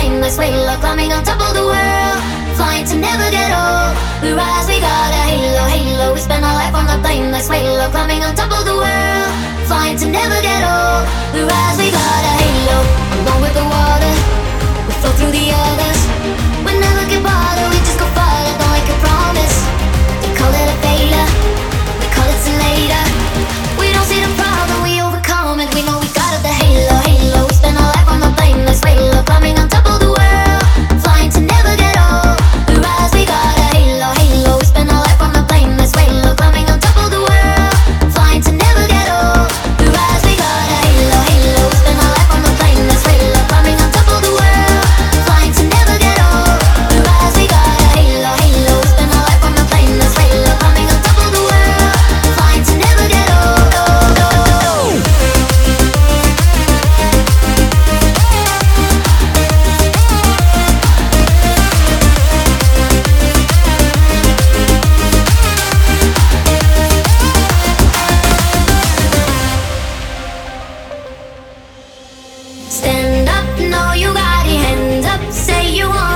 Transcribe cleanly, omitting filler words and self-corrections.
timeless halo, climbing on top of the world, flying to never get old. We rise, we got a halo, halo. We spend our life on the timeless halo, climbing on top of the world, flying to never get old. We rise, we got a halo, along with the water, we flow through the others. We never get bothered, we just go farther, don't like a promise. They call it a failure, we call it till later. We don't see the problem, we overcome it. We know we got it, the halo, halo. We spend our life on the timeless halo, climbing on top of the world, flying to never get old. We rise, we got a halo, halo. We spend our life on the timeless halo, climbing on top of the world, flying to never get old. We rise, we got a halo, halo. We spend our life on the timeless halo, climbing on top of the world, flying to never get old. We rise, we got a halo, halo. We spend our life on the timeless halo, climbing on top of the world, flying to never get old. Stand up, no, you got your hands up, say you want